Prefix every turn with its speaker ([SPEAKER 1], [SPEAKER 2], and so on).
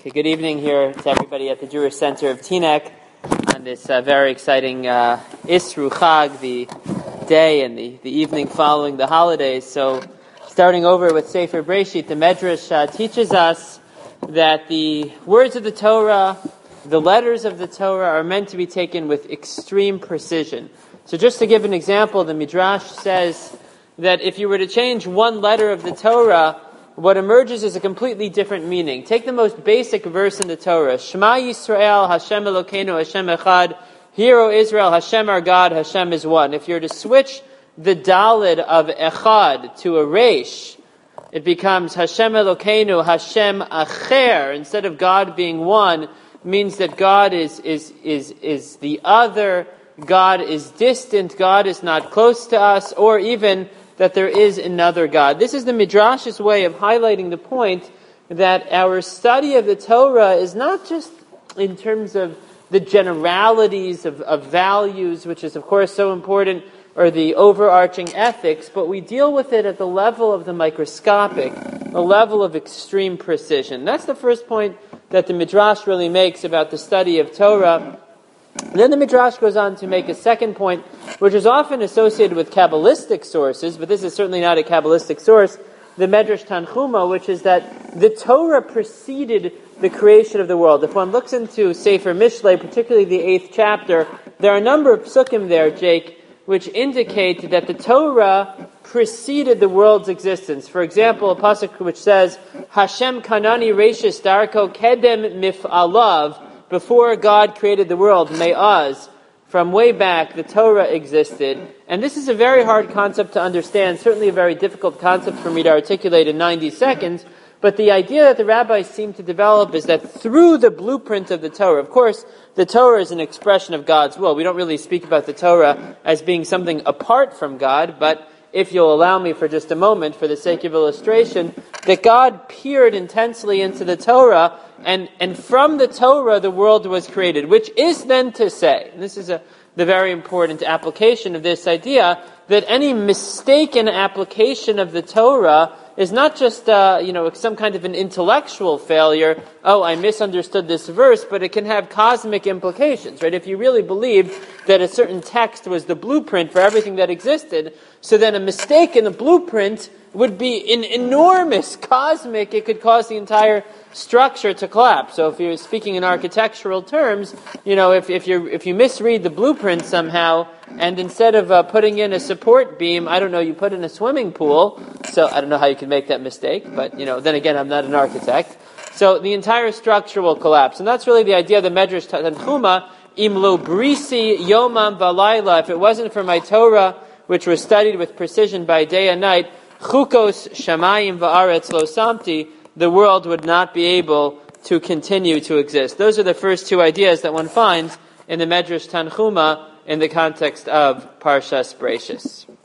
[SPEAKER 1] Okay, good evening here to everybody at the Jewish Center of Teaneck on this very exciting Isru Chag, the day and the evening following the holidays. So, starting over with Sefer Breshit, the Medrash teaches us that the words of the Torah, the letters of the Torah, are meant to be taken with extreme precision. So just to give an example, the Midrash says that if you were to change one letter of the Torah, what emerges is a completely different meaning. Take the most basic verse in the Torah. Shema Yisrael, Hashem Elokeinu, Hashem Echad. Hear, O Israel, Hashem our God, Hashem is one. If you're to switch the Daled of Echad to a Resh, it becomes Hashem Elokeinu, Hashem Acher. Instead of God being one, means that God is the other, God is distant, God is not close to us, or even that there is another God. This is the Midrash's way of highlighting the point that our study of the Torah is not just in terms of the generalities of values, which is of course so important, or the overarching ethics, but we deal with it at the level of the microscopic, the level of extreme precision. That's the first point that the Midrash really makes about the study of Torah. And then the Midrash goes on to make a second point, which is often associated with Kabbalistic sources, but this is certainly not a Kabbalistic source, the Medrash Tanchuma, which is that the Torah preceded the creation of the world. If one looks into Sefer Mishlei, particularly the 8th chapter, there are a number of psukim there, Jake, which indicate that the Torah preceded the world's existence. For example, a pasuk which says, Hashem kanani reishis darko kedem mif'alav, before God created the world, me'az, from way back, the Torah existed. And this is a very hard concept to understand, certainly a very difficult concept for me to articulate in 90 seconds, but the idea that the rabbis seem to develop is that through the blueprint of the Torah, of course, the Torah is an expression of God's will. We don't really speak about the Torah as being something apart from God, but if you'll allow me for just a moment, for the sake of illustration, that God peered intensely into the Torah, and from the Torah the world was created, which is then to say, and this is the very important application of this idea, that any mistaken application of the Torah is not just some kind of an intellectual failure. Oh, I misunderstood this verse, but it can have cosmic implications, right? If you really believed that a certain text was the blueprint for everything that existed, so then a mistake in the blueprint would be an enormous cosmic, it could cause the entire structure to collapse. So if you're speaking in architectural terms, if you misread the blueprint somehow, and instead of putting in a support beam, you put in a swimming pool, so I don't know how you can make that mistake, but then again, I'm not an architect. So the entire structure will collapse. And that's really the idea of the Medrash Tanchuma, Imlo Brisi Yomam Valayla. If it wasn't for my Torah, which was studied with precision by day and night, Chukos Shamayim Va'aretz Lo Samti, the world would not be able to continue to exist. Those are the first two ideas that one finds in the Medrash Tanchuma in the context of Parshas Breshis.